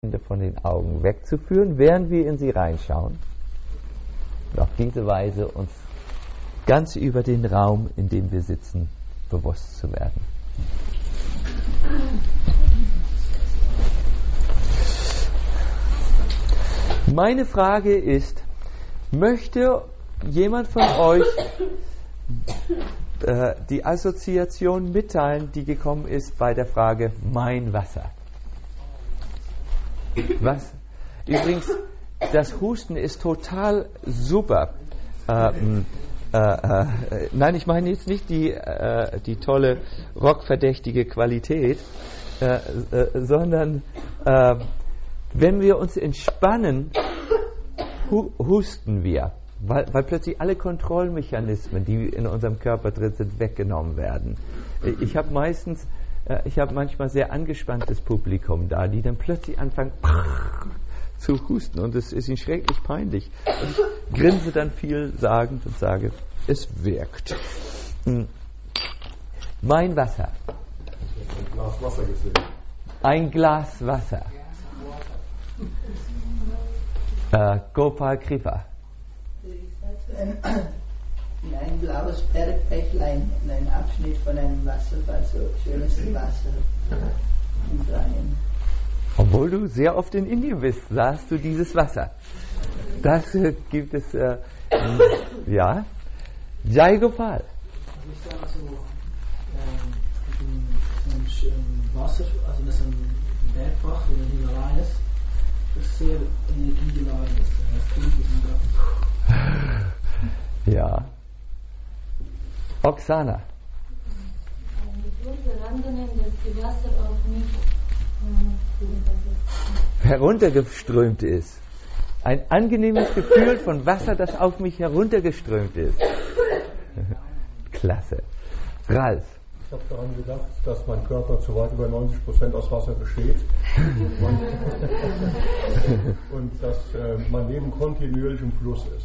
von den Augen wegzuführen, während wir in sie reinschauen. Und auf diese Weise uns ganz über den Raum, in dem wir sitzen, bewusst zu werden. Meine Frage ist, möchte jemand von euch die Assoziation mitteilen, die gekommen ist bei der Frage mein Wasser? Was? Übrigens, das Husten ist total super. Nein, ich meine jetzt nicht die tolle rockverdächtige Qualität, sondern wenn wir uns entspannen, husten wir, weil plötzlich alle Kontrollmechanismen, die in unserem Körper drin sind, weggenommen werden. Ich habe manchmal sehr angespanntes Publikum da, die dann plötzlich anfangen zu husten und es ist ihnen schrecklich peinlich. Und ich grinse dann vielsagend und sage, es wirkt. Mein Wasser. Ein Glas Wasser gesehen. Ein Glas Wasser. Gopal Kripa. Ein blaues Bergbächlein und ein Abschnitt von einem Wasserfall, so schönes Wasser im Freien. Obwohl du sehr oft in Indien bist, sahst du dieses Wasser. Das gibt es, ja. Jai Gopal. Ich sage so, ein Wasser, also das ist ein Bergbach in den Himalayas, das sehr energiegeladen ist. Das trinkt diesen Ja. Oksana. Ein Gefühl der Angenehm, dass die Wasser auf mich heruntergeströmt ist. Ein angenehmes Gefühl von Wasser, das auf mich heruntergeströmt ist. Klasse. Ralf. Ich habe daran gedacht, dass mein Körper zu weit über 90% aus Wasser besteht und dass mein Leben kontinuierlich im Fluss ist.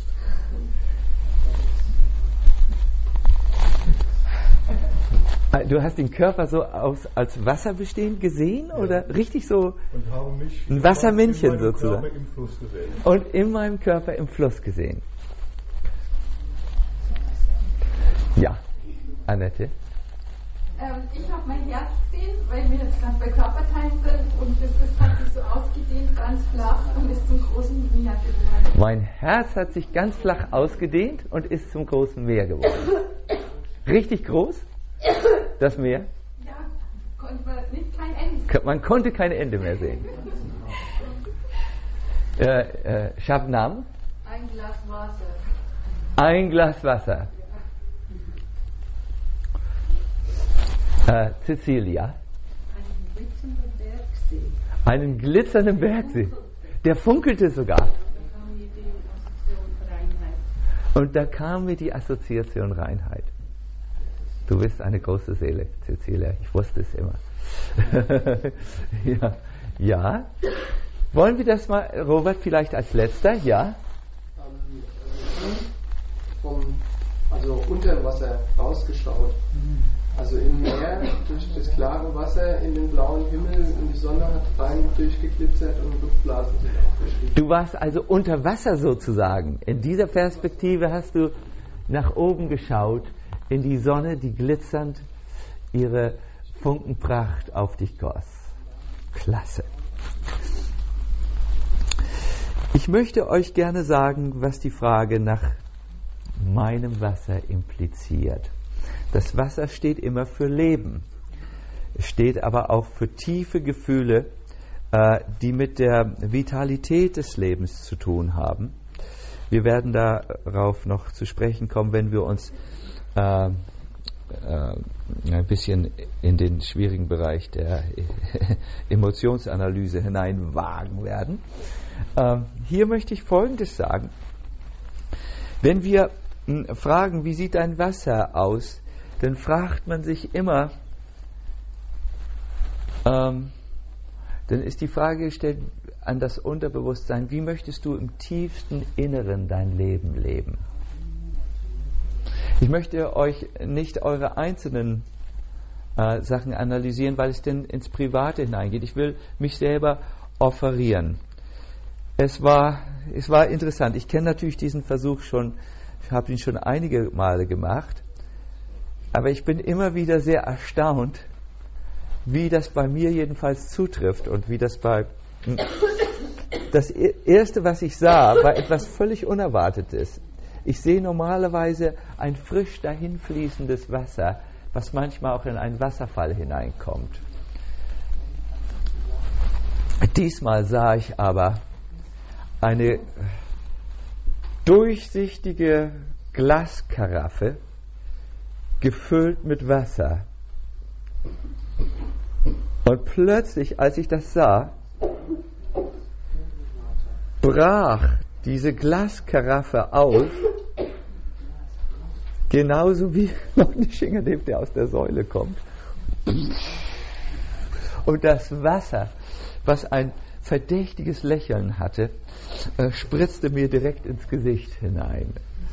Du hast den Körper so als Wasser bestehend gesehen, ja. Oder richtig so und habe mich ein Wassermännchen sozusagen Körper im Fluss gesehen. Und in meinem Körper im Fluss gesehen. Ja, Annette. Ich habe mein Herz gesehen, weil wir jetzt gerade bei Körperteilen sind und das hat sich so ausgedehnt, ganz flach und ist zum großen Meer geworden. Mein Herz hat sich ganz flach ausgedehnt und ist zum großen Meer geworden. Richtig groß? Das Meer? Ja, konnte man nicht kein Ende. Man konnte kein Ende mehr sehen. Shabnam? Ein Glas Wasser. Ein Glas Wasser. Cecilia? Einen glitzernden Bergsee. Einen glitzernden Bergsee. Der funkelte sogar. Und da kam mir die Assoziation Reinheit. Du bist eine große Seele, Cecilia. Ich wusste es immer. Ja. Ja. Wollen wir das mal, Robert, vielleicht als letzter? Ja. Also unter Wasser rausgeschaut. Also im Meer, durch das klare Wasser, in den blauen Himmel und die Sonne hat rein durchgeglitzert und Luftblasen sind aufgestiegen. Du warst also unter Wasser sozusagen. In dieser Perspektive hast du nach oben geschaut, in die Sonne, die glitzernd ihre Funkenpracht auf dich goss. Klasse. Ich möchte euch gerne sagen, was die Frage nach meinem Wasser impliziert. Das Wasser steht immer für Leben. Es steht aber auch für tiefe Gefühle, die mit der Vitalität des Lebens zu tun haben. Wir werden darauf noch zu sprechen kommen, wenn wir uns ein bisschen in den schwierigen Bereich der Emotionsanalyse hineinwagen werden. Hier möchte ich Folgendes sagen. Wenn wir fragen, wie sieht dein Wasser aus, dann fragt man sich immer, dann ist die Frage gestellt an das Unterbewusstsein, wie möchtest du im tiefsten Inneren dein Leben leben? Ich möchte euch nicht eure einzelnen Sachen analysieren, weil es denn ins Private hineingeht. Ich will mich selber offerieren. Es war interessant. Ich kenne natürlich diesen Versuch schon, ich habe ihn schon einige Male gemacht, aber ich bin immer wieder sehr erstaunt, wie das bei mir jedenfalls zutrifft und wie das bei... Das Erste, was ich sah, war etwas völlig Unerwartetes. Ich sehe normalerweise ein frisch dahinfließendes Wasser, was manchmal auch in einen Wasserfall hineinkommt. Diesmal sah ich aber eine durchsichtige Glaskaraffe, gefüllt mit Wasser. Und plötzlich, als ich das sah, brach diese Glaskaraffe auf, genauso wie ein Schingerdämpf, der aus der Säule kommt. Und das Wasser, was ein verdächtiges Lächeln hatte, spritzte mir direkt ins Gesicht hinein.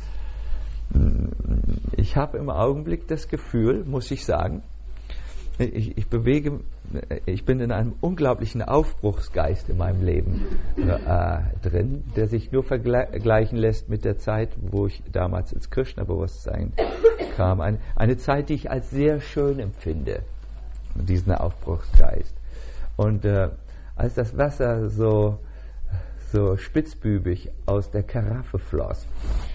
Ich habe im Augenblick das Gefühl, muss ich sagen, ich bin in einem unglaublichen Aufbruchsgeist in meinem Leben drin, der sich nur vergleichen lässt mit der Zeit, wo ich damals ins Krishna-Bewusstsein kam. Eine Zeit, die ich als sehr schön empfinde, diesen Aufbruchsgeist. Und als das Wasser so spitzbübig aus der Karaffe floss,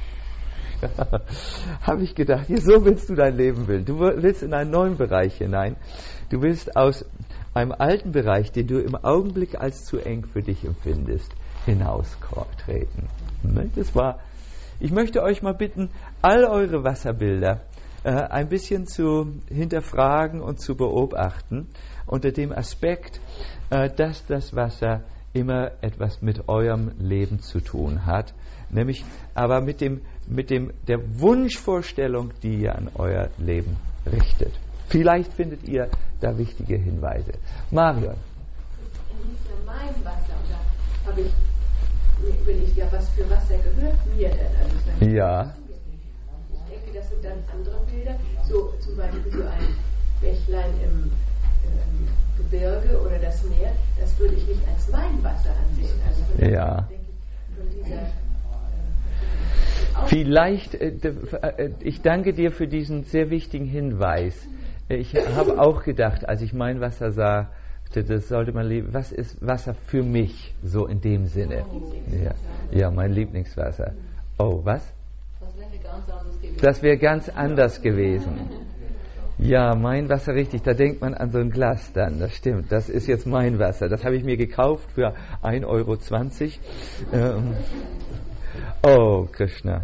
habe ich gedacht, so willst du dein Leben wählen. Du willst in einen neuen Bereich hinein. Du willst aus einem alten Bereich, den du im Augenblick als zu eng für dich empfindest, hinaustreten. Ich möchte euch mal bitten, all eure Wasserbilder ein bisschen zu hinterfragen und zu beobachten, unter dem Aspekt, dass das Wasser immer etwas mit eurem Leben zu tun hat, nämlich aber mit der Wunschvorstellung, die ihr an euer Leben richtet. Vielleicht findet ihr da wichtige Hinweise. Marion. Nicht nur mein Wasser, oder habe ich, will ich ja, was für Wasser gehört mir denn? Also ja. Ich denke, das sind dann andere Bilder, so zum Beispiel so ein Bächlein im Gebirge oder das Meer, das würde ich nicht als mein Wasser ansehen. Also von ja. Denke ich, von dieser Vielleicht, ich danke dir für diesen sehr wichtigen Hinweis. Ich habe auch gedacht, als ich mein Wasser sah, das sollte man leben. Was ist Wasser für mich, so in dem Sinne? Ja, mein Lieblingswasser. Oh, was? Das wäre ganz anders gewesen. Ja, mein Wasser, richtig, da denkt man an so ein Glas dann, das stimmt, das ist jetzt mein Wasser. Das habe ich mir gekauft für 1,20 €. Oh, Krishna.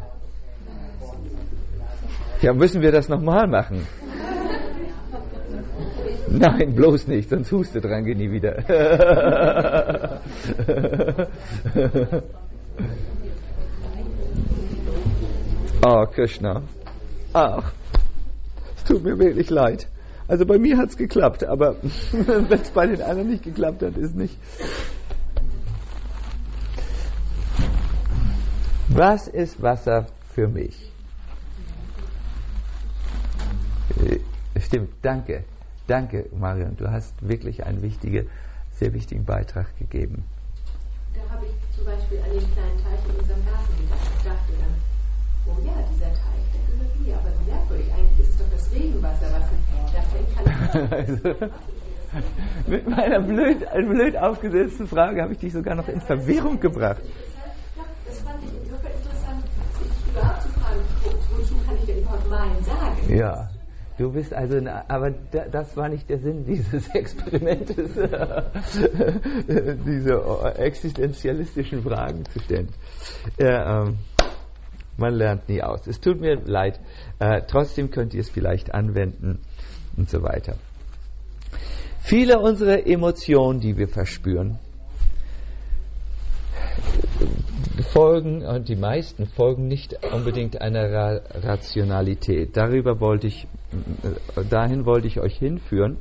Ja, müssen wir das nochmal machen? Nein, bloß nicht, sonst hustet dran, geh nie wieder. Oh, Krishna. Ach, es tut mir wirklich leid. Also bei mir hat es geklappt, aber wenn es bei den anderen nicht geklappt hat, ist nicht. Was ist Wasser für mich? Stimmt, danke. Danke, Marion. Du hast wirklich einen sehr wichtigen Beitrag gegeben. Da habe ich zum Beispiel an den kleinen Teich in unserem Garten gedacht. Ich dachte dann, oh ja, dieser Teich, der gehört mir. Aber wie merkwürdig, eigentlich ist es doch das Regenwasser, was da fängt. Mit meiner blöd aufgesetzten Frage habe ich dich sogar noch in Verwirrung gebracht. Das fand ich insofern interessant, sich überhaupt zu fragen, wozu kann ich denn überhaupt mein sagen? Ja, du bist also, aber das war nicht der Sinn dieses Experimentes, diese existenzialistischen Fragen zu stellen. Man lernt nie aus. Es tut mir leid, trotzdem könnt ihr es vielleicht anwenden und so weiter. Viele unserer Emotionen, die wir verspüren, die meisten folgen nicht unbedingt einer Rationalität. Dahin wollte ich euch hinführen.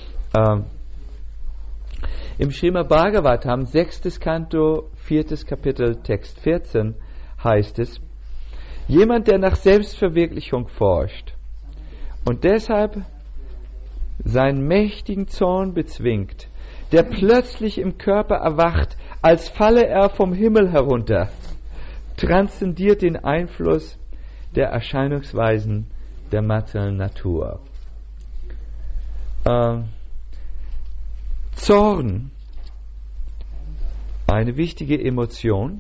Im Srimad Bhagavatam, 6. Kanto, 4. Kapitel, Text 14, heißt es: Jemand, der nach Selbstverwirklichung forscht und deshalb seinen mächtigen Zorn bezwingt, der plötzlich im Körper erwacht, als falle er vom Himmel herunter, transzendiert den Einfluss der Erscheinungsweisen der materiellen Natur. Zorn, eine wichtige Emotion,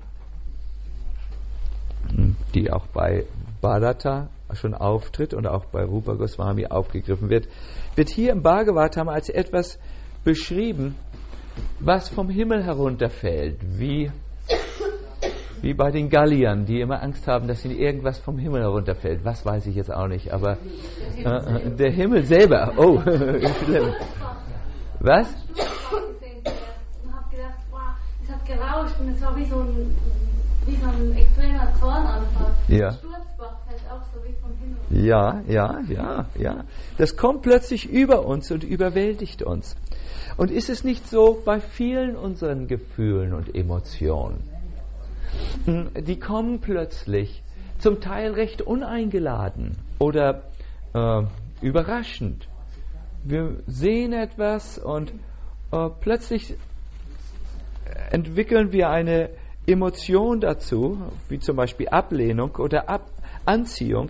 die auch bei Bhadata schon auftritt und auch bei Rupa Goswami aufgegriffen wird hier im Bhagavatam als etwas beschrieben, was vom Himmel herunterfällt, wie bei den Galliern, die immer Angst haben, dass ihnen irgendwas vom Himmel herunterfällt. Was weiß ich jetzt auch nicht, aber der Himmel selber. Oh, schlimm. Was? Ich habe gedacht, wow, es hat gerauscht und es war wie so ein extremer Zornanfall. Ja. Der Sturzbach fällt auch so wie vom Himmel. Ja. Das kommt plötzlich über uns und überwältigt uns. Und ist es nicht so bei vielen unseren Gefühlen und Emotionen? Die kommen plötzlich, zum Teil recht uneingeladen oder überraschend. Wir sehen etwas und plötzlich entwickeln wir eine Emotion dazu, wie zum Beispiel Ablehnung oder Anziehung,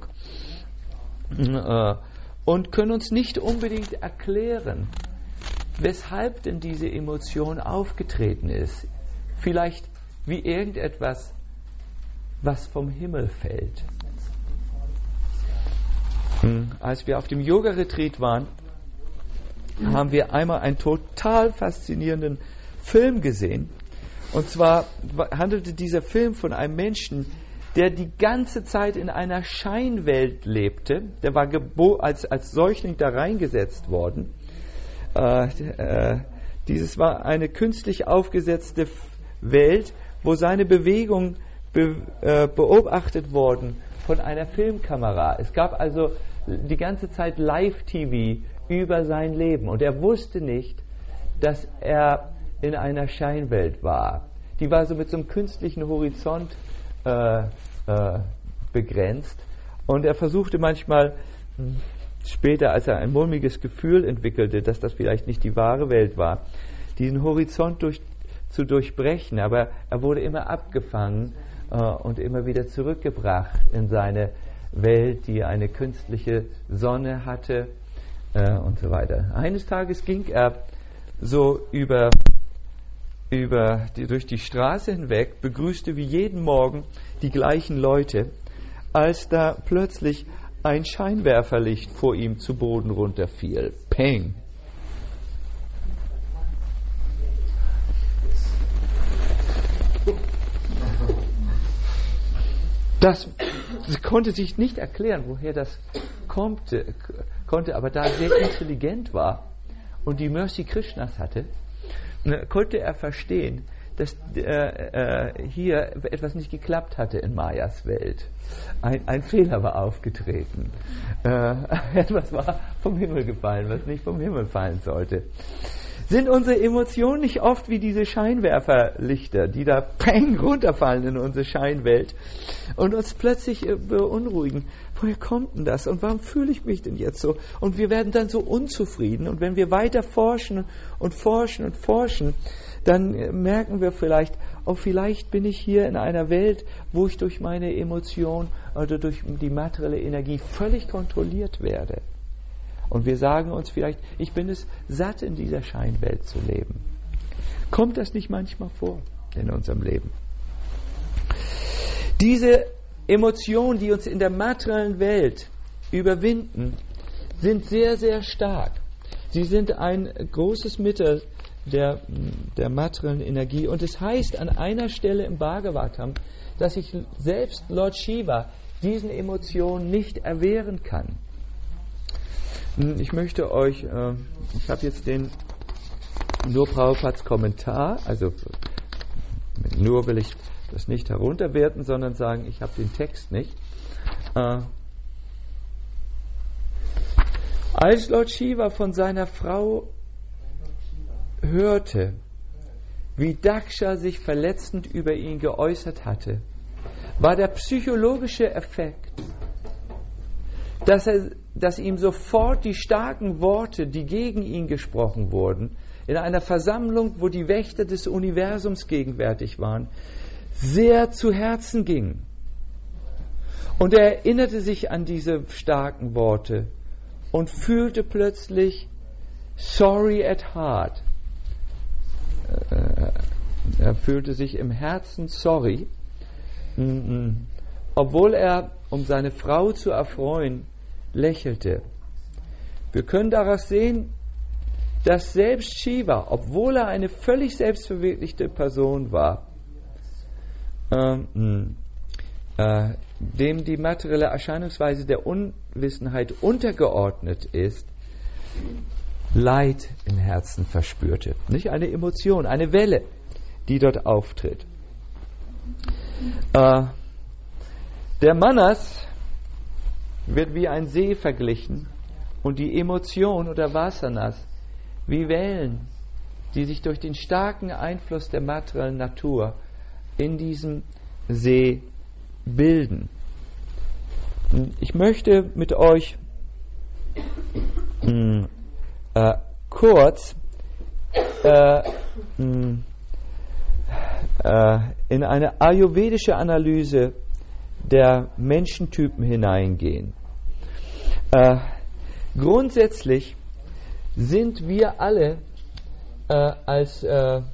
und können uns nicht unbedingt erklären, weshalb denn diese Emotion aufgetreten ist. Vielleicht wie irgendetwas, was vom Himmel fällt. Als wir auf dem Yoga-Retreat waren, haben wir einmal einen total faszinierenden Film gesehen. Und zwar handelte dieser Film von einem Menschen, der die ganze Zeit in einer Scheinwelt lebte. Der war als Säugling da reingesetzt worden. Dieses war eine künstlich aufgesetzte Welt, wo seine Bewegung beobachtet wurden von einer Filmkamera. Es gab also die ganze Zeit Live-TV über sein Leben. Und er wusste nicht, dass er in einer Scheinwelt war. Die war so mit so einem künstlichen Horizont begrenzt. Und er versuchte manchmal, später, als er ein mulmiges Gefühl entwickelte, dass das vielleicht nicht die wahre Welt war, diesen Horizont zu durchbrechen. Aber er wurde immer abgefangen und immer wieder zurückgebracht in seine Welt, die eine künstliche Sonne hatte und so weiter. Eines Tages ging er so durch die Straße hinweg, begrüßte wie jeden Morgen die gleichen Leute, als da plötzlich ein Scheinwerferlicht vor ihm zu Boden runterfiel. Peng! Das konnte sich nicht erklären, woher das konnte, aber da er sehr intelligent war und die Mercy Krishnas hatte, konnte er verstehen, dass hier etwas nicht geklappt hatte in Mayas Welt. Ein Fehler war aufgetreten. Etwas war vom Himmel gefallen, was nicht vom Himmel fallen sollte. Sind unsere Emotionen nicht oft wie diese Scheinwerferlichter, die da peng runterfallen in unsere Scheinwelt und uns plötzlich beunruhigen? Woher kommt denn das? Und warum fühle ich mich denn jetzt so? Und wir werden dann so unzufrieden. Und wenn wir weiter forschen, dann merken wir vielleicht, vielleicht bin ich hier in einer Welt, wo ich durch meine Emotion oder durch die materielle Energie völlig kontrolliert werde. Und wir sagen uns vielleicht, ich bin es satt, in dieser Scheinwelt zu leben. Kommt das nicht manchmal vor in unserem Leben? Diese Emotionen, die uns in der materiellen Welt überwinden, sind sehr, sehr stark. Sie sind ein großes Mittel der materiellen Energie. Und es heißt an einer Stelle im Bhagavatam, dass sich selbst Lord Shiva diesen Emotionen nicht erwehren kann. Ich möchte euch, ich habe jetzt nur Prabhupads Kommentar, also nur will ich das nicht herunterwerten, sondern sagen, ich habe den Text nicht. Als Lord Shiva von seiner Frau hörte, wie Daksha sich verletzend über ihn geäußert hatte, war der psychologische Effekt, dass ihm sofort die starken Worte, die gegen ihn gesprochen wurden, in einer Versammlung, wo die Wächter des Universums gegenwärtig waren, sehr zu Herzen ging. Und er erinnerte sich an diese starken Worte und fühlte plötzlich sorry at heart. Er fühlte sich im Herzen sorry, obwohl er, um seine Frau zu erfreuen, lächelte. Wir können daraus sehen, dass selbst Shiva, obwohl er eine völlig selbstverwirklichte Person war, dem die materielle Erscheinungsweise der Unwissenheit untergeordnet ist, Leid im Herzen verspürte. Nicht eine Emotion, eine Welle, die dort auftritt. Der Manas wird wie ein See verglichen und die Emotion oder Vasanas wie Wellen, die sich durch den starken Einfluss der materiellen Natur in diesem See bilden. Ich möchte mit euch kurz in eine ayurvedische Analyse der Menschentypen hineingehen. Grundsätzlich sind wir alle als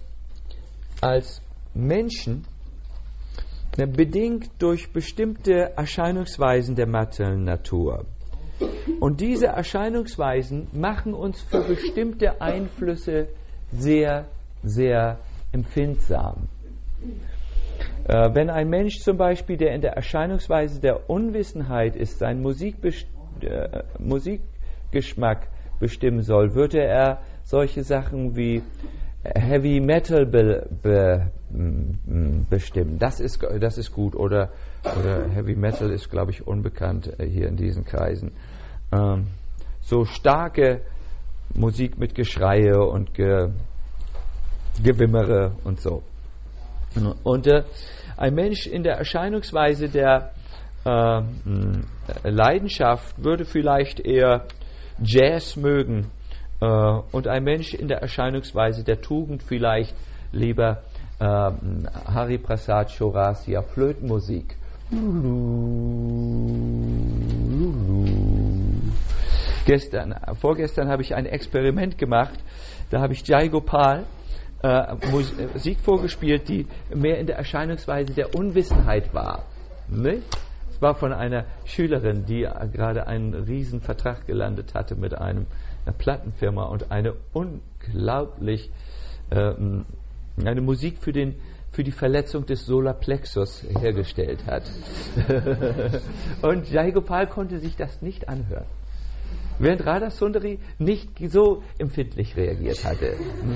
Menschen bedingt durch bestimmte Erscheinungsweisen der materiellen Natur. Und diese Erscheinungsweisen machen uns für bestimmte Einflüsse sehr, sehr empfindsam. Wenn ein Mensch zum Beispiel, der in der Erscheinungsweise der Unwissenheit ist, seinen Musikgeschmack bestimmen soll, würde er solche Sachen wie Heavy Metal bestimmen. Das ist gut. Oder Heavy Metal ist, glaube ich, unbekannt hier in diesen Kreisen. So starke Musik mit Geschreie und Gewimmere und so. Und ein Mensch in der Erscheinungsweise der Leidenschaft würde vielleicht eher Jazz mögen und ein Mensch in der Erscheinungsweise der Tugend vielleicht lieber Hari Prasad Chaurasia Flötenmusik. Vorgestern habe ich ein Experiment gemacht, da habe ich Jai Gopal Musik vorgespielt, die mehr in der Erscheinungsweise der Unwissenheit war. Ne? Es war von einer Schülerin, die gerade einen riesen Vertrag gelandet hatte mit einer Plattenfirma und eine unglaublich eine Musik für die Verletzung des Solarplexus hergestellt hat. Und Jai Gopal konnte sich das nicht anhören, während Radha Sundari nicht so empfindlich reagiert hatte.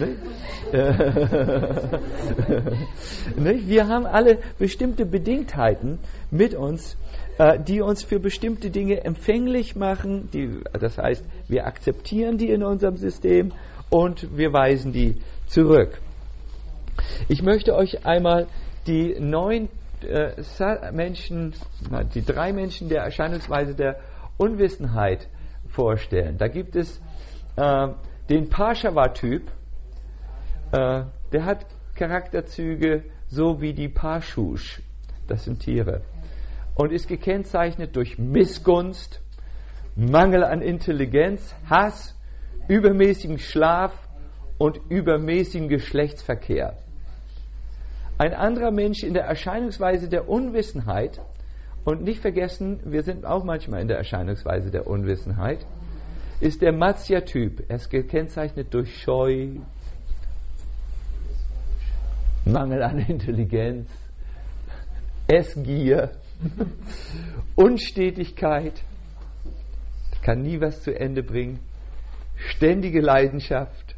Wir haben alle bestimmte Bedingtheiten mit uns, die uns für bestimmte Dinge empfänglich machen. Das heißt, wir akzeptieren die in unserem System und wir weisen die zurück. Ich möchte euch einmal die 9 Menschen, die 3 Menschen der Erscheinungsweise der Unwissenheit vorstellen. Da gibt es den Parshava-Typ, der hat Charakterzüge so wie die Pashush, das sind Tiere, und ist gekennzeichnet durch Missgunst, Mangel an Intelligenz, Hass, übermäßigen Schlaf und übermäßigen Geschlechtsverkehr. Ein anderer Mensch in der Erscheinungsweise der Unwissenheit, und nicht vergessen, wir sind auch manchmal in der Erscheinungsweise der Unwissenheit, ist der Matsya-Typ. Er ist gekennzeichnet durch Scheu, Mangel an Intelligenz, Essgier, Unstetigkeit, kann nie was zu Ende bringen, ständige Leidenschaft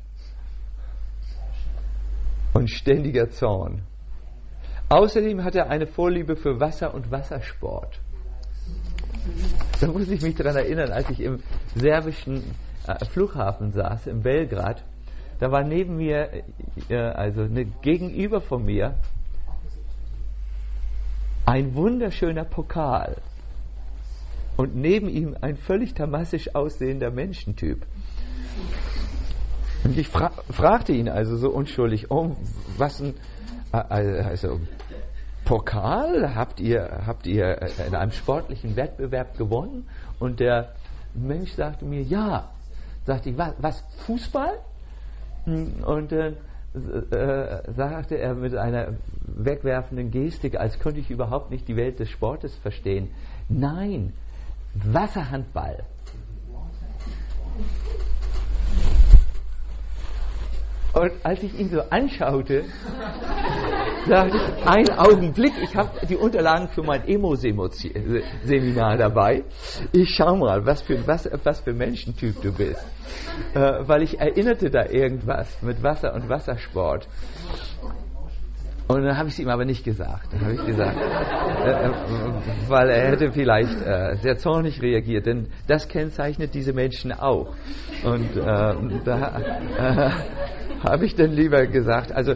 und ständiger Zorn. Außerdem hat er eine Vorliebe für Wasser und Wassersport. Da muss ich mich daran erinnern, als ich im serbischen Flughafen saß, in Belgrad, da war neben mir, gegenüber von mir, ein wunderschöner Pokal und neben ihm ein völlig tamassisch aussehender Menschentyp. Und ich fragte ihn also so unschuldig, oh, was ein, also Pokal habt ihr in einem sportlichen Wettbewerb gewonnen? Und der Mensch sagte mir, ja. Sagte ich, was Fußball? Und sagte er mit einer wegwerfenden Gestik, als könnte ich überhaupt nicht die Welt des Sportes verstehen. Nein, Wasserhandball. Und als ich ihn so anschaute, sagte ich, einen Augenblick, ich habe die Unterlagen für mein Emo-Seminar dabei. Ich schau mal, was für Menschentyp du bist. Weil ich erinnerte da irgendwas mit Wasser und Wassersport. Und dann habe ich es ihm aber nicht gesagt. Dann habe ich gesagt, weil er hätte vielleicht sehr zornig reagiert, denn das kennzeichnet diese Menschen auch. Und da habe ich dann lieber gesagt, also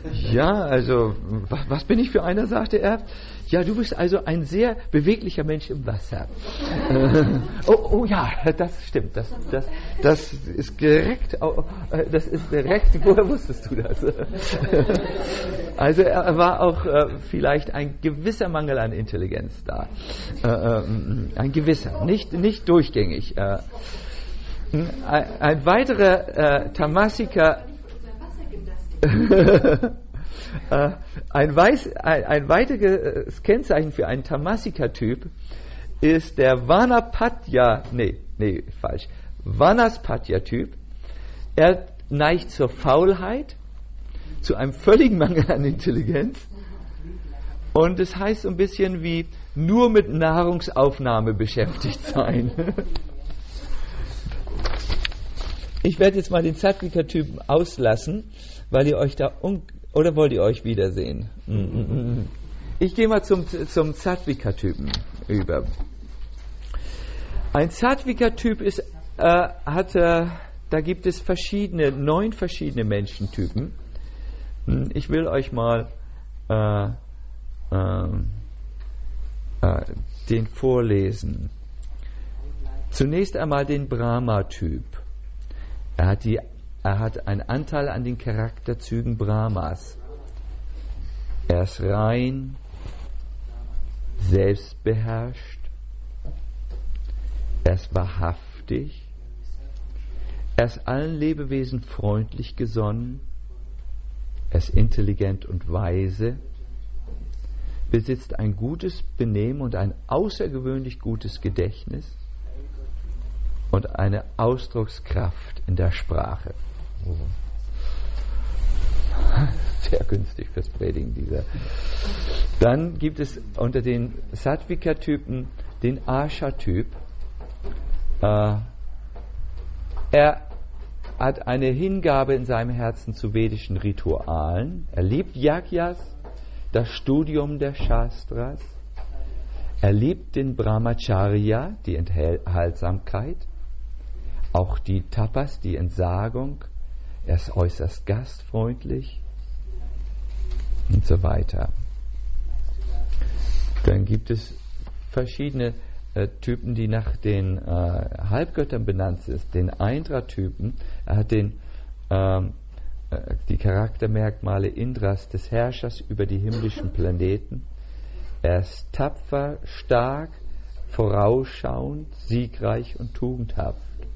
was bin ich für einer, sagte er. Ja, du bist also ein sehr beweglicher Mensch im Wasser. Oh ja, das stimmt. Das ist direkt. Woher wusstest du das? Also er war auch vielleicht ein gewisser Mangel an Intelligenz da. Ein gewisser, nicht durchgängig. Ein weiterer Tamasiker. Ein weiteres Kennzeichen für einen Tamasika-Typ ist der Vanaspatya-Typ. Er neigt zur Faulheit, zu einem völligen Mangel an Intelligenz, und es heißt so ein bisschen wie nur mit Nahrungsaufnahme beschäftigt sein. Ich werde jetzt mal den Sattvika-Typen auslassen, weil ihr euch da oder wollt ihr euch wiedersehen? Ich gehe mal zum Sattvika-Typen über. Ein Sattvika-Typ ist, da gibt es 9 verschiedene Menschentypen. Ich will euch mal den vorlesen. Zunächst einmal den Brahma-Typ. Er hat einen Anteil an den Charakterzügen Brahmas. Er ist rein, selbstbeherrscht, er ist wahrhaftig, er ist allen Lebewesen freundlich gesonnen, er ist intelligent und weise, besitzt ein gutes Benehmen und ein außergewöhnlich gutes Gedächtnis und eine Ausdruckskraft in der Sprache. Sehr günstig fürs Predigen dieser. Dann gibt es unter den Sattvika-Typen den Asha-Typ. Er hat eine Hingabe in seinem Herzen zu vedischen Ritualen. Er liebt Yagyas, das Studium der Shastras. Er liebt den Brahmacharya, die Enthaltsamkeit, auch die Tapas, die Entsagung. Er ist äußerst gastfreundlich und so weiter. Dann gibt es verschiedene Typen, die nach den Halbgöttern benannt sind. Den Indra-Typen. Er hat die Charaktermerkmale Indras, des Herrschers über die himmlischen Planeten. Er ist tapfer, stark, vorausschauend, siegreich und tugendhaft.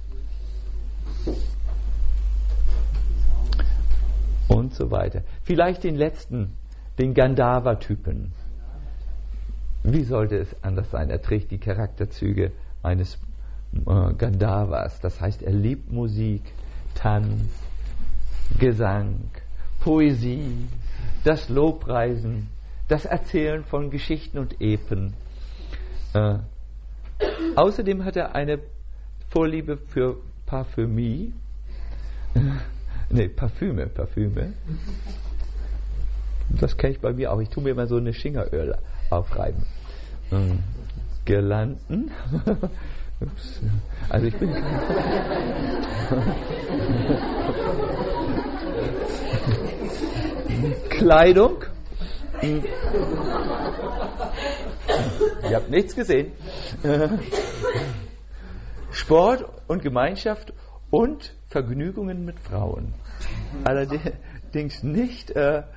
Und so weiter. Vielleicht den letzten, den Gandharva-Typen. Wie sollte es anders sein? Er trägt die Charakterzüge eines Gandharvas. Das heißt, er liebt Musik, Tanz, Gesang, Poesie, das Lobpreisen, das Erzählen von Geschichten und Epen. Außerdem hat er eine Vorliebe für Parfüme. Parfüme. Das kenne ich bei mir auch. Ich tue mir immer so eine Schingeröl aufreiben. Girlanden. Also ich bin Kleidung. Ihr habt nichts gesehen. Sport und Gemeinschaft und Vergnügungen mit Frauen. Allerdings er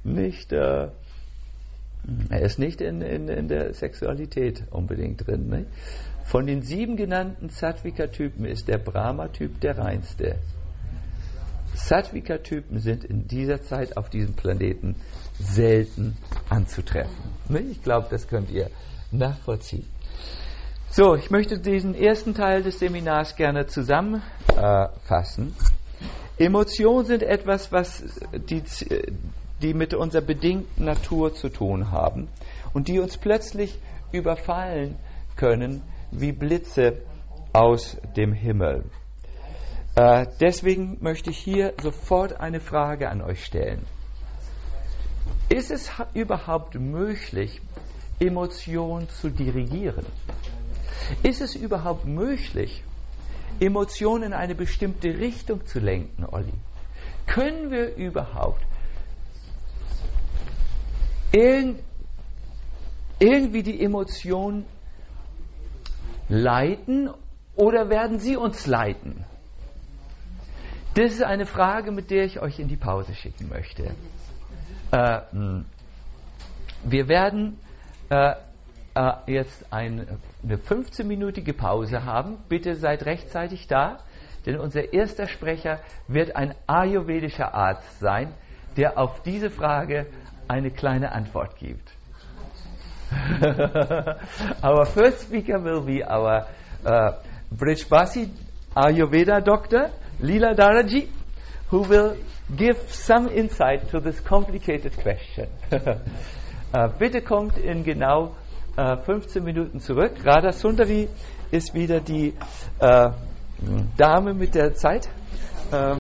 ist nicht in der Sexualität unbedingt drin. Ne? Von den 7 genannten Sattvika-Typen ist der Brahma-Typ der reinste. Sattvika-Typen sind in dieser Zeit auf diesem Planeten selten anzutreffen. Ne? Ich glaube, das könnt ihr nachvollziehen. So, ich möchte diesen ersten Teil des Seminars gerne zusammenfassen. Emotionen sind etwas, was die mit unserer bedingten Natur zu tun haben und die uns plötzlich überfallen können wie Blitze aus dem Himmel. Deswegen möchte ich hier sofort eine Frage an euch stellen. Ist es überhaupt möglich, Emotionen zu dirigieren? Ist es überhaupt möglich, Emotionen in eine bestimmte Richtung zu lenken, Olli? Können wir überhaupt irgendwie die Emotionen leiten oder werden sie uns leiten? Das ist eine Frage, mit der ich euch in die Pause schicken möchte. Wir werden jetzt eine 15-minütige Pause haben. Bitte seid rechtzeitig da, denn unser erster Sprecher wird ein ayurvedischer Arzt sein, der auf diese Frage eine kleine Antwort gibt. Our first speaker will be our Brijbasi Ayurveda doctor, Leela Daraji, who will give some insight to this complicated question. Bitte kommt in genau 15 Minuten zurück. Radha Sundari ist wieder die Dame mit der Zeit.